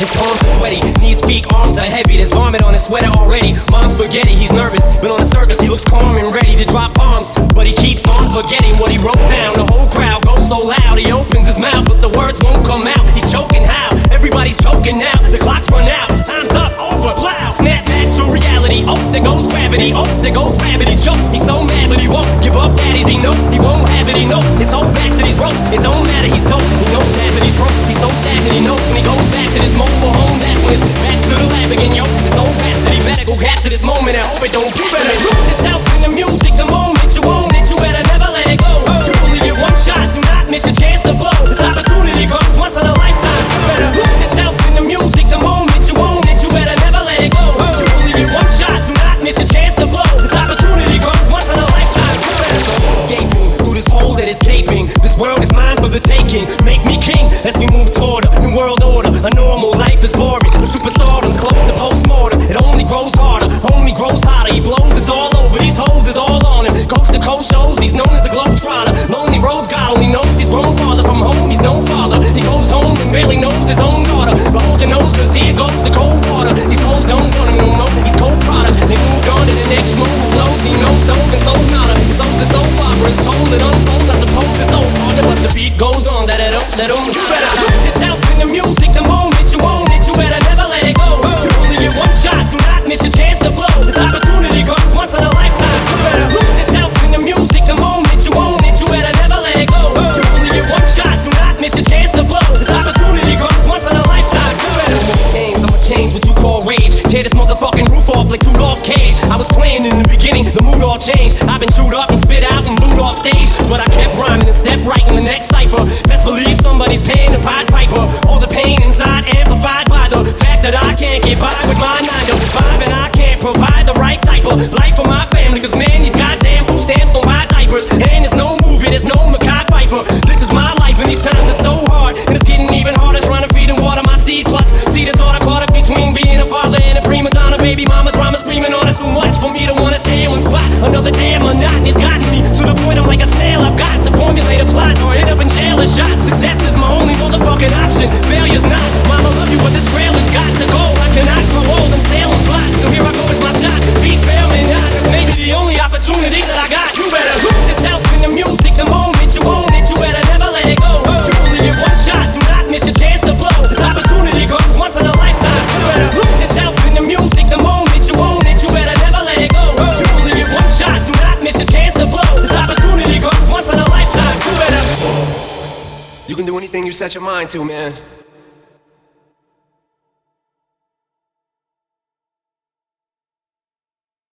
His palms are sweaty, knees weak, arms are heavy. There's vomit on his sweater already. Mom's spaghetti, he's nervous, but on the surface he looks calm and ready to drop bombs. But he keeps on forgetting what he wrote down. The whole crowd goes so loud, he opens his mouth, but the words won't come out. He's choking how? Everybody's choking now. The clock's run out, time's up, over, plow. Snap back to reality. Oh, there goes gravity. Oh, there goes gravity. Choke. He's so mad, but he won't give up. Daddies, he know he won't have it. He knows his whole back to these ropes. It don't matter, he's told. He knows that, but he's broke. He's so stagnant, he knows when he goes back to this mobile home. That's when it's back to the lab again, yo. This old rhapsody better go capture this moment and hope it don't be better. Lose yourself in the music the moment you own it. You better never let it go. You only get one shot. Do not miss your chance to blow. This opportunity comes once in a lifetime. You better lose yourself in the music the moment you own it. You better never let it go. You only get one shot. Do not miss your chance to blow. This opportunity comes once in a lifetime. You better escaping through this hole that is gaping. This world is mine for the taking. Make me king as we move toward a new world order. A normal life is boring. The superstardom's close to postmortem. It only grows harder. Homie grows hotter. He blows. It's all over. These hoes is all on him. Coast to coast shows. He's known as the Globetrotter. Lonely roads. God only knows he's grown farther from home. He's no father. He goes home and barely knows his own daughter. But hold your nose, cause here goes the cold water. These hoes don't want him no more. He's cold product. They moved on to the next smooth flows. He knows dope and soul nada. He sold the soap opera. It's told it unfolds. I suppose it's so harder, but the beat goes on. That it don't let him. You better lose yourself in the music the moment you own it. You better never let it go. You only get one shot. Do not miss your chance to blow. This opportunity comes once in a lifetime. You better lose yourself in the music the moment you own it. You better never let it go. You only get one shot. Do not miss your chance to blow. This opportunity comes once in a lifetime. You better no more games. I'ma change what you call rage. Tear this motherfucking roof off like two dogs' cage. I was playing in the beginning, the mood all changed. I've been chewed up and spit out and booed off stage, but I kept rhyming and stepped right in the next cipher. Best believe somebody's paying the Pied Piper. All the pain inside amplified by the fact that I can't get by with my 9 to 5, and I can't provide the right type of life for my family. Cause man, these goddamn food stamps don't buy diapers, and there's no movie, there's no Mackay Pfeiffer. This is my life, and these times are so hard, and it's getting even harder trying to feed and water my seed. Plus, see the thought I caught up between being a father and a prima donna. Baby mama drama screaming on it too much for me to wanna stay in one spot. Another damn monotony's gotten me to the point I'm like a snail. I've got to formulate a plot or end up in jail or shot. Success is my only motherfucking option. Failure's not. Mama love you, but this trail has got to go. I cannot grow old and sail and fly. So here I go, it's my shot. Feet fail me not. This may be the only opportunity that I got. You better lose yourself in the music the moment you own it. You better never let it go. You only get one shot. Do not miss your chance to blow. This opportunity comes once in a lifetime. You better lose yourself in the music the moment you own it. You better never let it go. You only get one shot. Do not miss your chance to blow. This opportunity comes once in a lifetime. You better. You can do anything you set your mind to, man.